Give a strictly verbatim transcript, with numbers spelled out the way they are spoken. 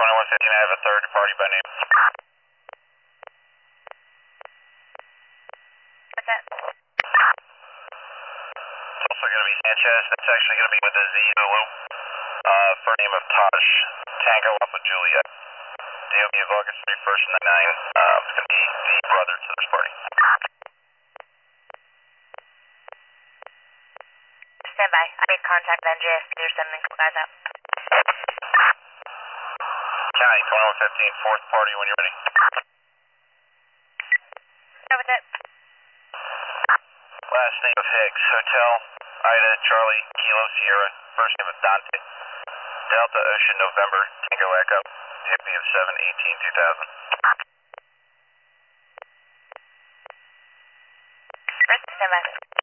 twenty-one fifteen, I have a third party by name. What's that? It's also going to be Sanchez. That's actually going to be with a Z in the loop. Uh, for name of Taj. Tango Alpha Juliet. D O B of August thirty-first, ninety-nine. Uh, it's going to be the brother to this party. Stand by. I need contact with N J S. They're sending a couple guys out. County twenty-one fifteen, fourth party when you're ready. Yeah, what's that? Last name of Higgs. Hotel, Ida, Charlie, Kilo, Sierra. First name of Dante. Delta Ocean, November, Tango Echo. D O B of seven eighteen two thousand. Stand by.